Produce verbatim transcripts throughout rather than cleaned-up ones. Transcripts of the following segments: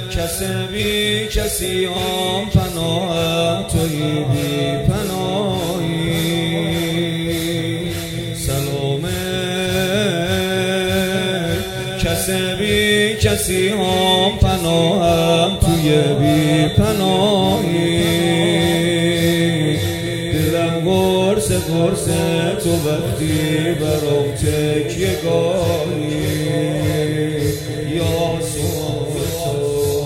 کس بی کسی هم پناه توی بی پناهی. سلامه کس بی کسی هم پناه توی بی پناهی. دلم قرص قرص تو وقتی برام تکیه گاهی. یا سلطان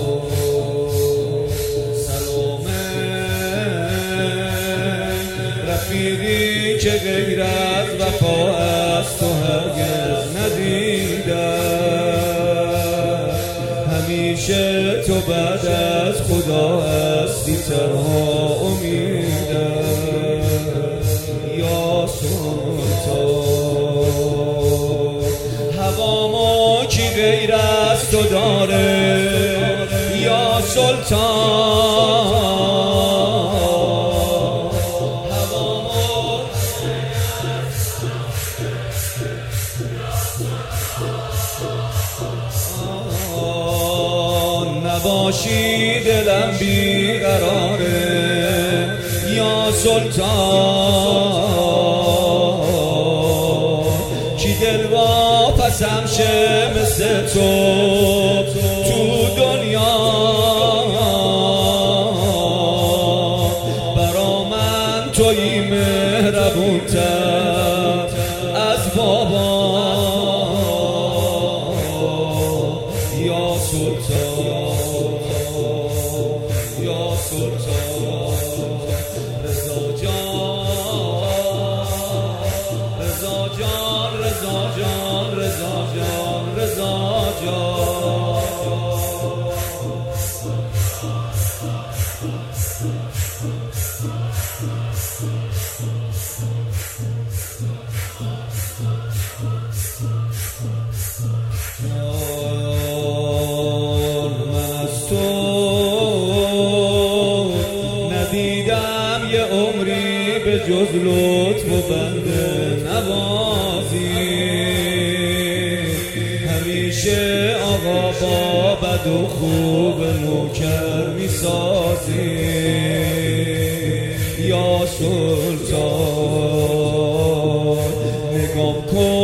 سلامه رفیقی که غیر از وفا از تو هرگز ندیدم. همیشه تو بعد از خدا هستی تنها امیدم. یا سلطان هوامو کی غیر از تو داره. یا سلطان هوامو نباشی دلم بیقراره. یا سلطان کی دل واپسم شه مثل تو تو دنیا. برا من تویی مهربونتر از بابا. یا سلطان یا سلطان رضا جان رضا جان رضا جان رضا جان رضا جان. ندیدم یه عمری به جز لطف و بنده نوازی. همیشه آقا با بد و خوب نوکر میسازی. یا سلطان نگام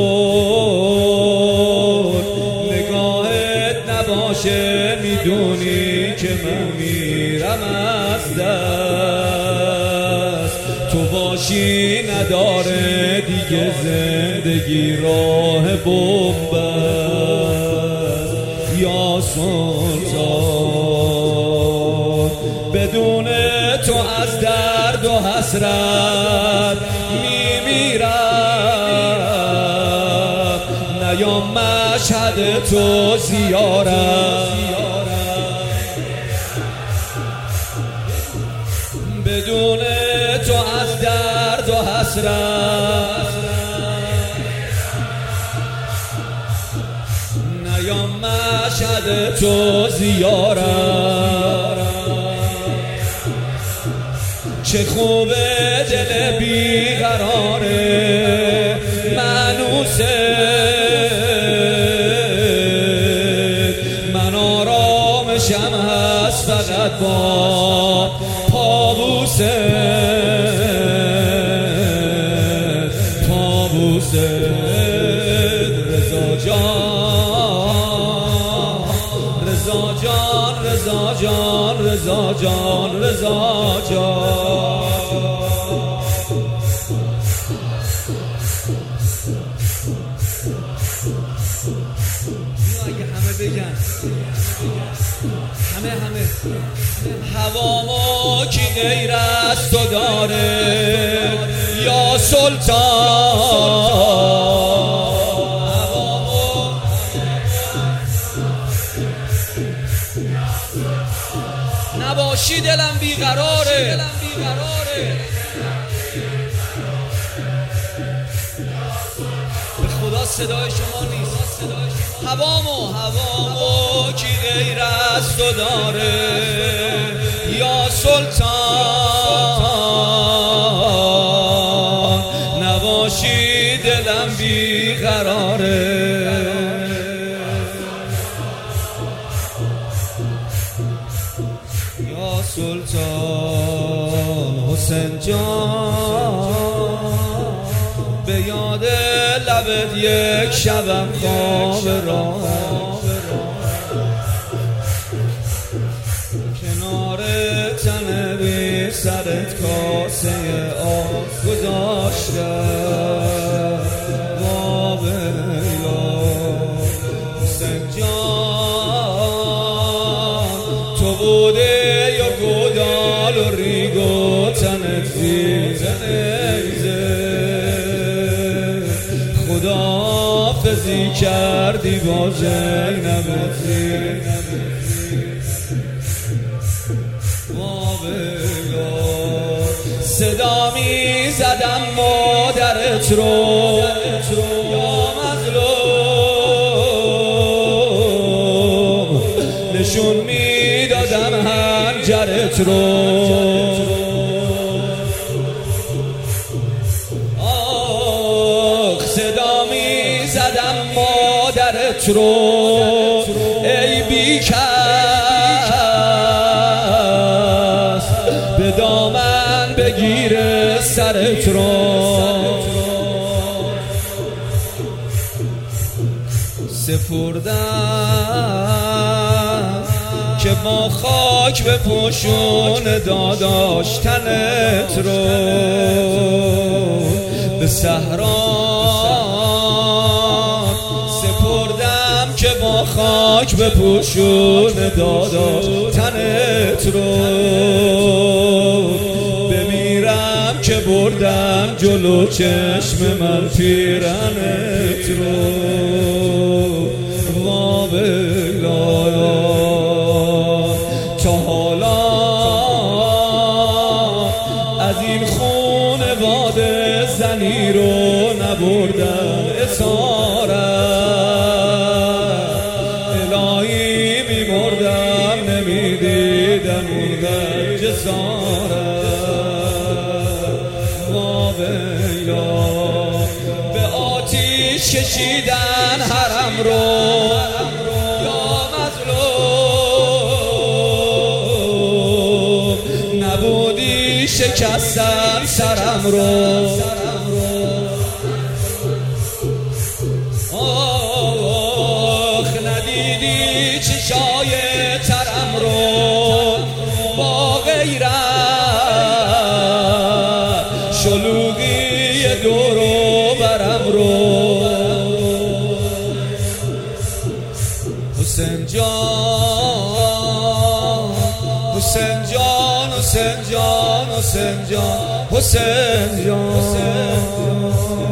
کن نگاهت نباشه میدونی که من میرم از دست. تو باشی نداره دیگه زندگی راه بنبست. یا سلطان بدون تو از درد و حسرت میمیرم. نیام مشهد تو زیارت بدون تو از درد و حسرت. نیام مشهد تو زیارت. چه خوبه دل بیقراره مانوسه. من آرامشم هست فقط با پابوسه پابوسه. رضا جان رضا جان رضا جان رضا جان رضا جان. اگه همه بگن همه همه هوامو کی غیر از تو داره. یا سلطان هوامو نباشی دلم بیقراره. به خدا صدای شما نیست. هوامو هوامو کی غیر از تو داره. یا سلطان نباشی دلم بیقراره. حسین جان به یاد لبت یک شبم خواب راه کنار تن بی سرت کاسه آب گذاشته باب ایلا حسین جان تو بوده یا گودال و ریگ و تنت زیزه خداحافظی کردی با زینب صدا می زدم مادرت رو یا مظلوم نشون می دادم حنجرت رو آخ صدا می زدم مادرت رو ای بیکس به دامن بگیره سرت رو سپردم که با خاک به پوشون داداش تنت رو به صحرا سپردم که با خاک به پوشون داداش تنت رو بمیرم که بردم جلو چشم من پیرنت رو وابلا تا حالا از این خونواده زنی رو نبردم اسارت الهی میمردم نمیدیدم اون جسارت وابلا به آتیش کشیدن حرم رو یا مظلوم نبودی شکستن سرم رو آخ ندیدی چشای ترم رو با غیرت شلوغی دور و برم رو حسین جان حسین جان حسین جان حسین جان حسین جان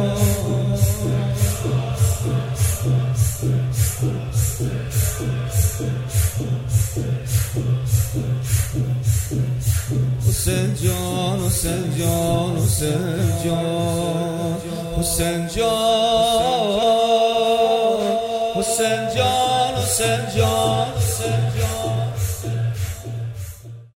حسین جان حسین جان حسین جان حسین جان